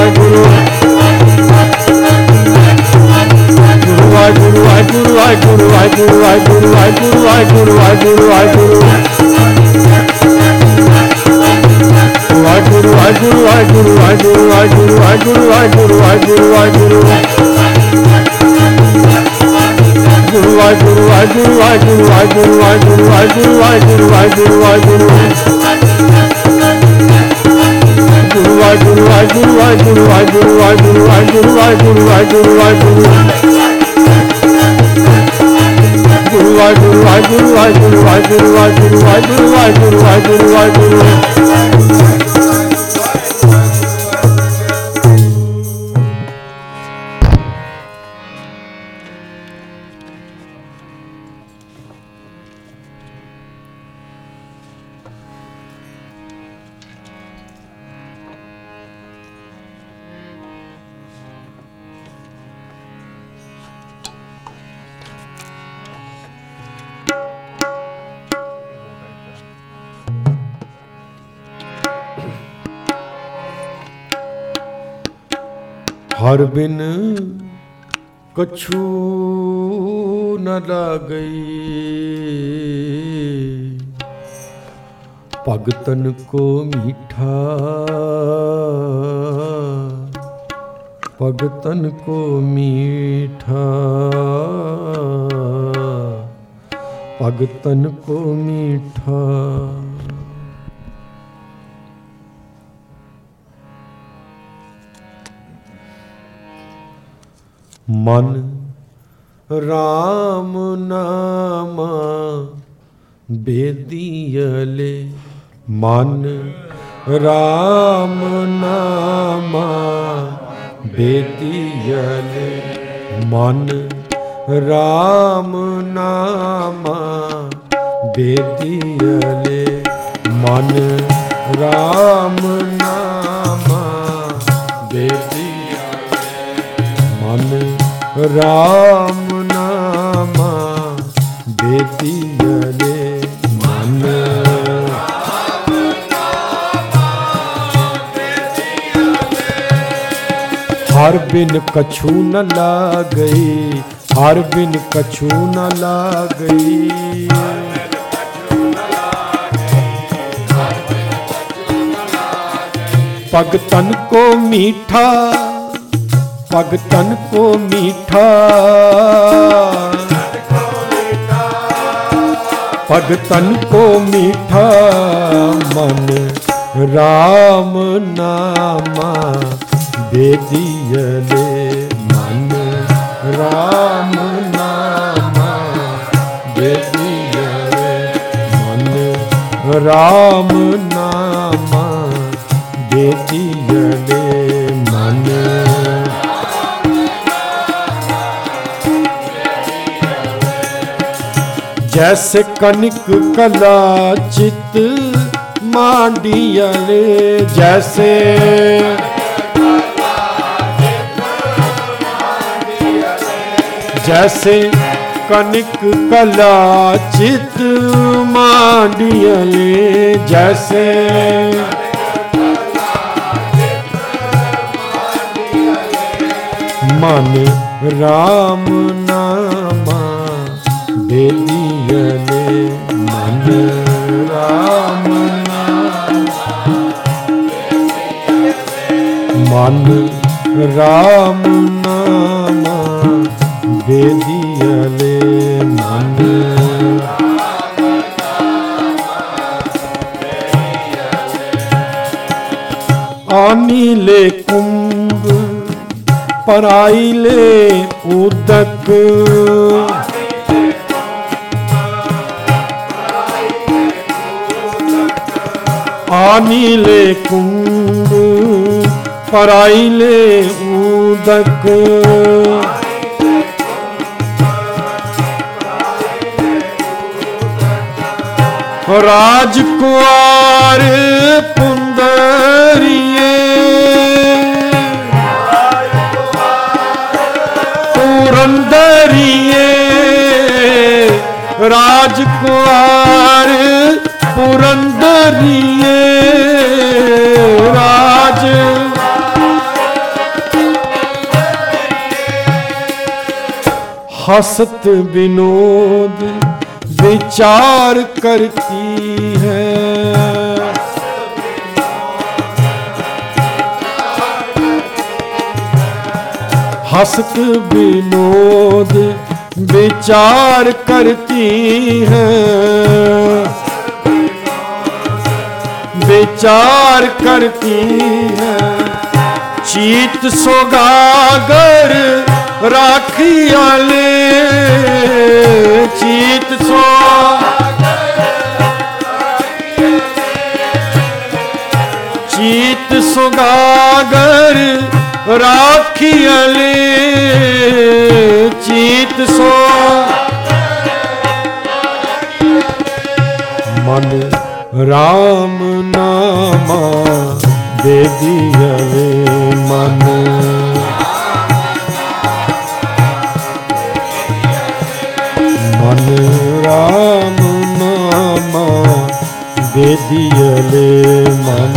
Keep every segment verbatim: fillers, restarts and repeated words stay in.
वाहिगुरु वाहिगुरु वाहिगुरु वाहिगुरु वाहिगुरु वाहिगुरु वाहिगुरु वाहिगुरु वाहिगुरु वाहिगुरु वाहिगुरु वाहिगुरु वाहिगुरु वाहिगुरु वाहिगुरु वाहिगुरु वाहिगुरु वाहिगुरु वाहिगुरु गुरु वाहिगुरु वाहिगुरु वाहिगुरु वाहिगुरु वाहिगुरु वाहिगुरु वाहिगुरु वाहिगुरु वाहिगुरु गुरु वाहिगुरु वाहिगुरु वाहिगुरु वाहिगुरु वाहिगुरु वाहिगुरु वाहिगुरु वाहिगुरु वाहिगुरु गुरु वाहिगुरु वाहिगुरु वाहिगुरु वाहिगुरु वाहिगुरु वाहिगुरु वाहिगुरु वाहिगुरु वाहिगुरु हर बिन कछु न लागई भगतन को मीठा भगतन को मीठा भगतन को मीठा मन राम नामा बेदियले मन राम नामा बेदियले मन राम नामा बेदियले मन राम नामा बेदियले मन राम नामा बेदियले मन हर बिन कछु न लागई हर बिन कछु न लागई भगतन को मीठा भगतन को मीठा भगतन को मीठा मन राम नामा बेदियले मन राम नामा बेदियले मन राम नामा बेदियले मन जैसे कनिक कला चित मांडियले जैसे जैसे कनिक कला चित मांडियले जैसे मन राम नामा बेदियले मन राम नामा मन राम नामा बेदियले मन आनीले कुंभ पराइले उदक आनीले कुंभ पराइले उदक राजकुमार पुंदरिये पुरंदरिये राजकुमार पुरंदरिये राज हसत विनोद विचार करती है। हसत विनोद विचार करती है, विचार करती है। चीत सोगागर राखियाले, चीत सो चीत सोगागर राखियाले, चीत सो मन राम नामा दे दियले, मन मन राम नामा दे दियले, मन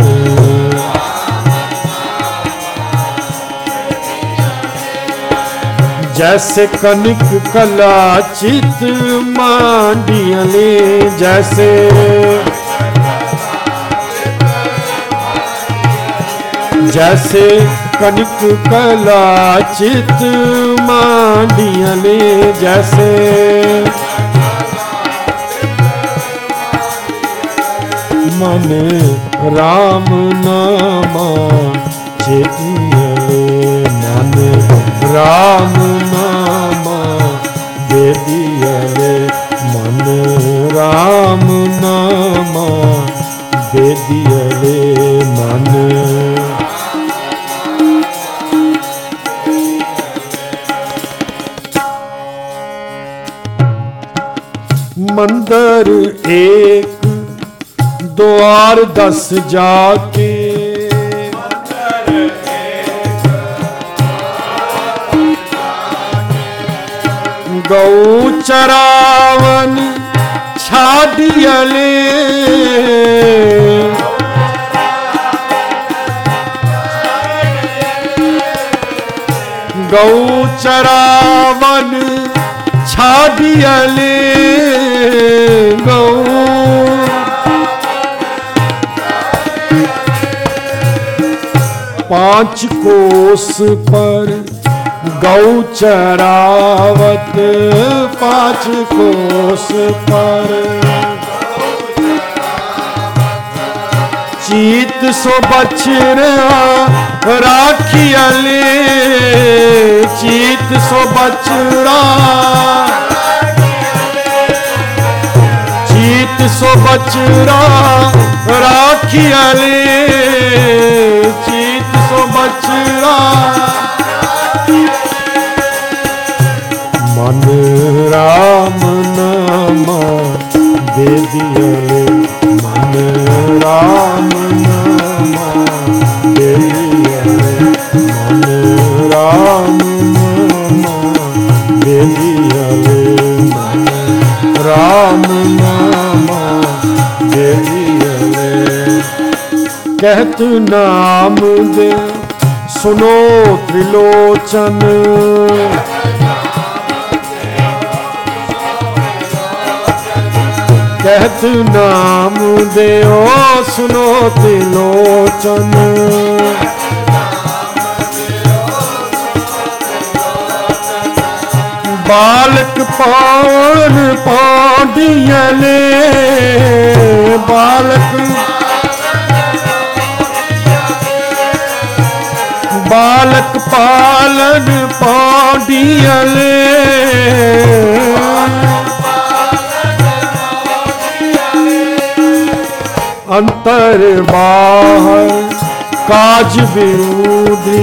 जैसे कनिक कला चित मांडियले, जैसे जैसे कनिक कला चित मांडियले, जैसे मन राम नामा चेतियले, मन राम नामा दे दियले, मन राम नामा दे दियले, मन मंदिर एक द्वार दस जाके, गौ चरावन छाडियले, गौ चरावन छाडियले, गौ पांच कोस पर गौ चरावत, पांच कोस पर चीत सो बछड़ा राखियले, चीत सो बछड़ा चीत सो बछड़ा राखियले, चीत सो बछड़ा मन राम नामा दे दियले, मन राम नामा दे दियले, मन राम नामा दे दियले, मन राम नामा दे दियले। कहत नाम दे सुनो त्रिलोचन, कहत नाम देओ सुनो त्रिलोचन, बालक पावन पांडियले, बालक बालक पालन पांडियले, अंतर बाहर काज विरोधी,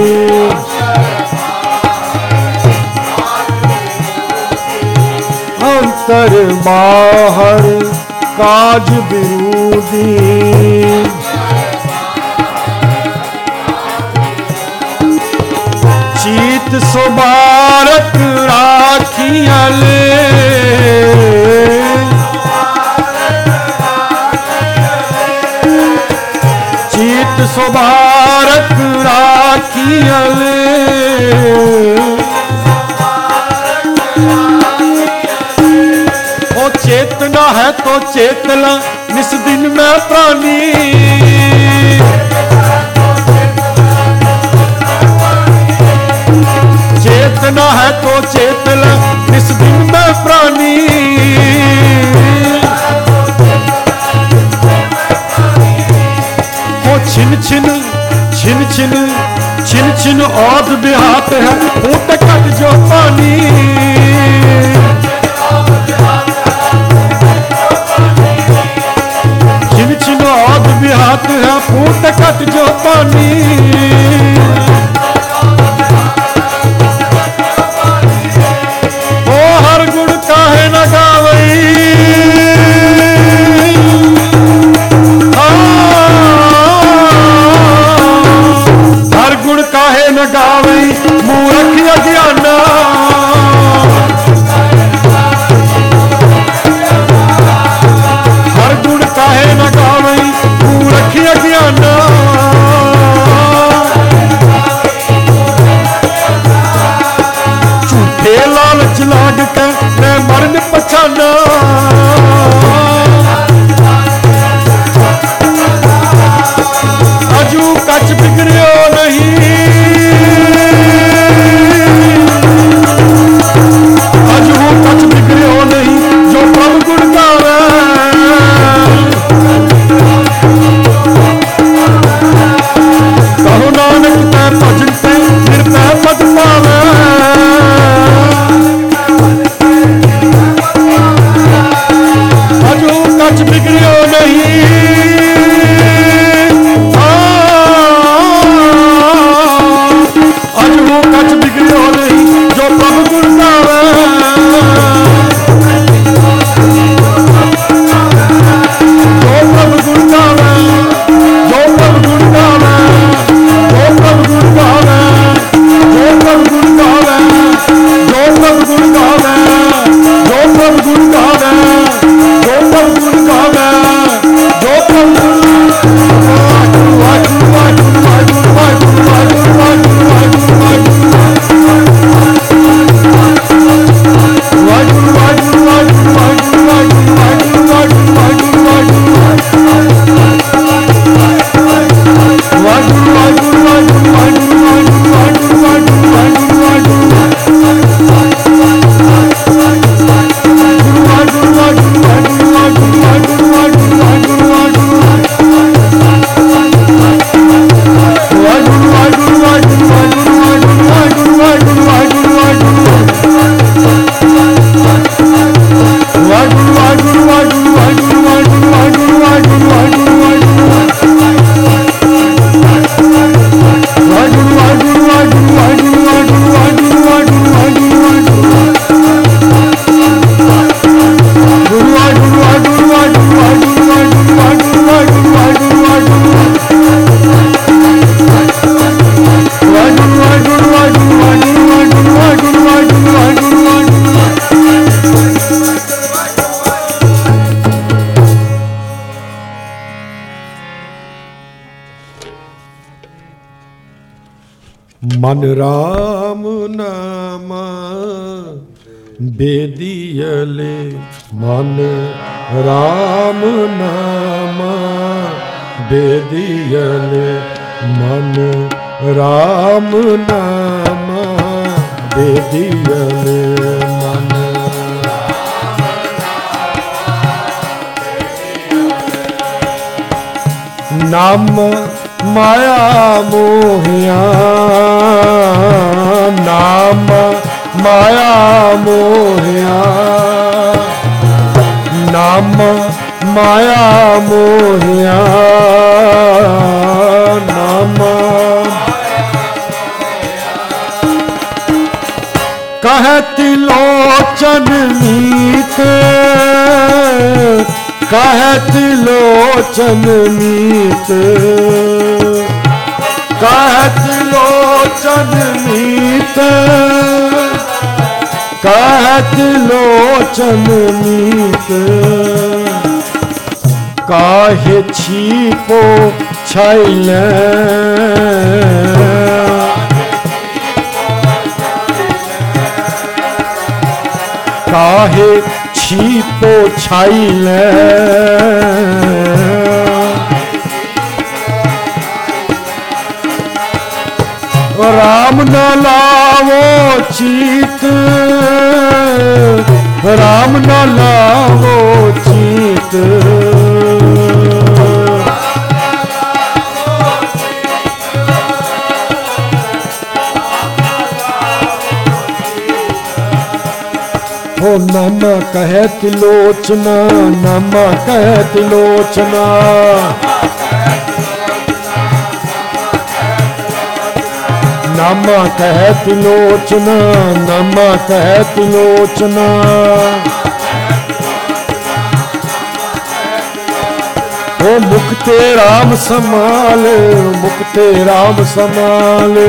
अंतर बाहर काज विरोधी, चीत सुबारक राखियले, चीत सुबारक राखियले, चेतना है तो चेतना निस दिन में प्राणी, चेतना है तो चेतना निस दिन में प्राणी। वो छिन छिन छिन छिन छिन छिन औध बिहात है फूट कट जो पानी, छिन छिन औध बिहात है फूट कट जो पानी। ओ हर गुण काहे न गावई, हर गुण काहे न गावई मूर्ख अज्ञाना, हर गुण काहे न गावई मूर्ख अज्ञाना। झूठे लालच लाग कर मैं मरण पछाना, अजू कच बिगड़ियो नहीं, अजू कच बिगड़ियो नहीं जो प्रभु गुण गावे। कहो नानक तै भजन ते निर्भय पद पावे, अजू कच बिगड़ियो नहीं, अजू कच बिगड़ियो नहीं जो प्रभु गुण गावे। जो प्रभु गुण गावे, जो प्रभु गुण गावे, जो प्रभु गुण गावे, जो प्रभु गुण गावे, जो प्रभु गुण गावे, जो प्रभु गुण गावे, जो प्रभु गुण गावे, जो प्रभु मन राम नाम बेदियले, मन राम नाम बेदियले, मन राम नाम बेदियले, मन नाम माया मोहिया, नाम माया मोहिया, नाम माया मोहिया, नाम कहती लोचन मीत, कहती लोचन मीत, कहती लोचन मीत, कहती लोचन मीत, काहे छिपो छैले, काहे छीपो छाई ले राम न लावो चीत राम न लावो चीत हो नम कहत लोचना नम कहत लोचना नम कहत लोचना नम कहत लोचना ओ मुक्ते राम समाल मुक्ते राम समाल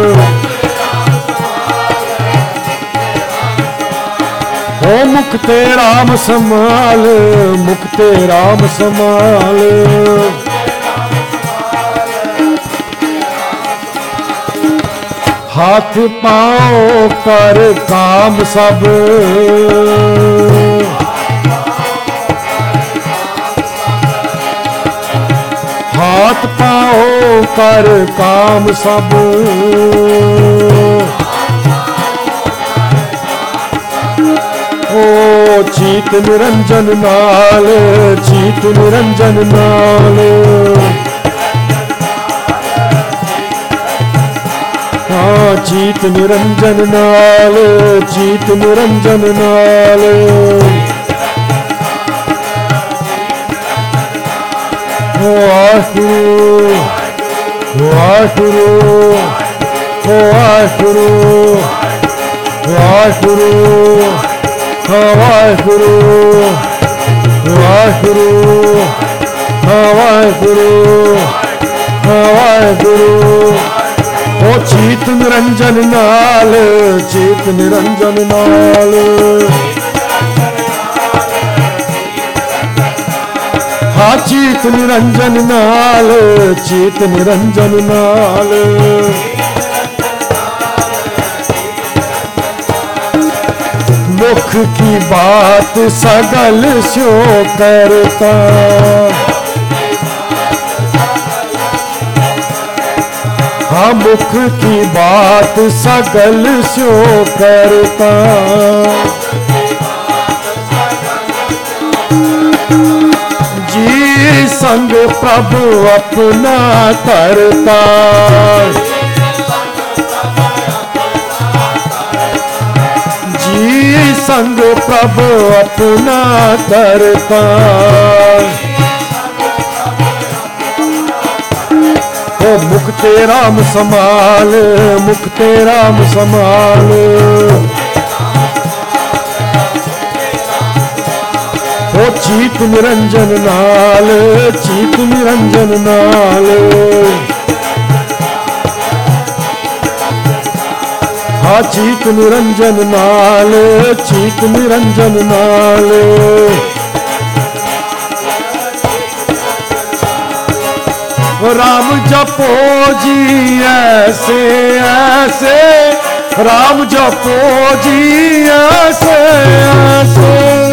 ओ मुक्ते राम समाल मुक्ते राम समाल हाथ पाँव कर काम सब हाथ पाँव कर काम सब ओ चीत निरंजन नाल चीत निरंजन नाल हाँ चीत निरंजन नाल चीत निरंजन नाल ओ वाहिगुरु वाहिगुरु ओ वाहिगुरु वाहिगुरु वाहिगुरु वाहिगुरु वाहिगुरु वाहिगुरु ओ चीत निरंजन नाल चीत निरंजन नाल हाँ चीत निरंजन नाल चीत निरंजन नाल मुख की बात सगल स्यो करता हाँ मुख की बात सगल स्यो करता जी संग प्रभु अपना करता जी संग प्रभु अपना करता ओ मुक्ते राम समाल मुक्ते राम समाल ओ चीत निरंजन नाल चीत निरंजन नाल हाँ चीत निरंजन नाल चीत निरंजन नाल राम जपो जी ऐसे ऐसे राम जपो जी ऐसे ऐसे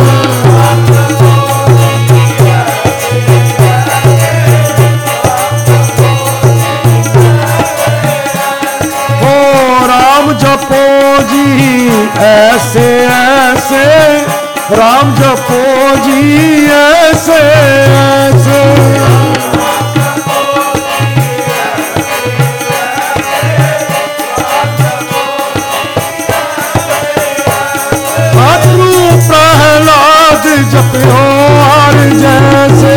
जपो जी ऐसे ऐसे राम जपो जी ऐसे ऐसे अतु प्रहलाद जपो हर जैसे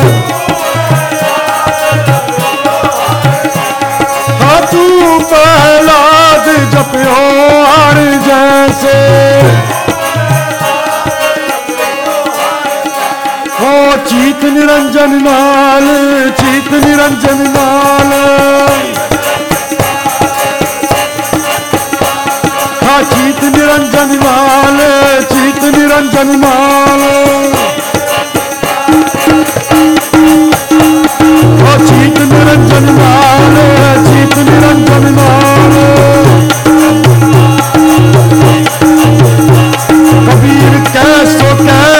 अतु प्रहलाद जपो हर जैसे ओ चीत निरंजन नाल चीत निरंजन नाल हाँ चीत निरंजन नाल चीत निरंजन नाल ओ चीत निरंजन नाल चीत निरंजन नाल कबीर कैसो कै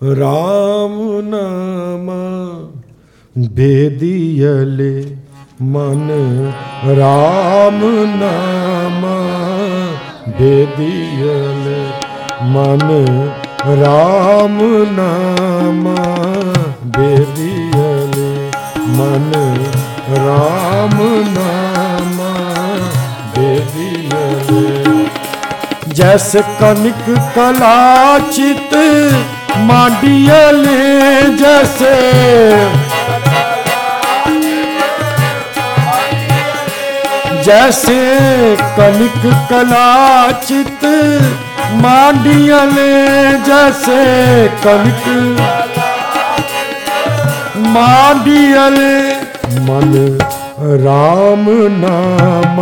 राम नाम बेदियले मन राम नाम बेदियले मन राम नाम बेदियले मन राम नाम बेदियले जैसे कनिक कलाचित मांडियले जैसे जैसे कनिक कलाचित मांडियले जैसे कनिक मांडियले मन राम नाम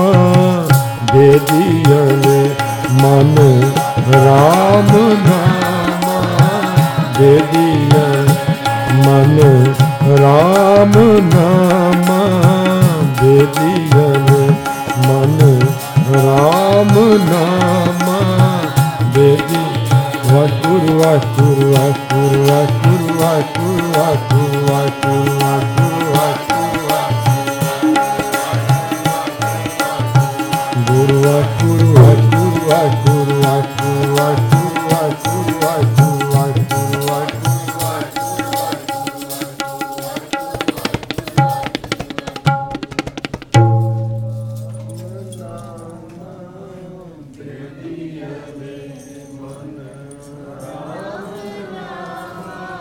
बेदियले मन राम नाम बेदियले मन राम नाम बेदियले मन राम नाम बेदी वाकुर वाकुर वाकुर वाकुर वाकुर वाकुर वाकुर वाकुर वाकुर वाकुर वाकुर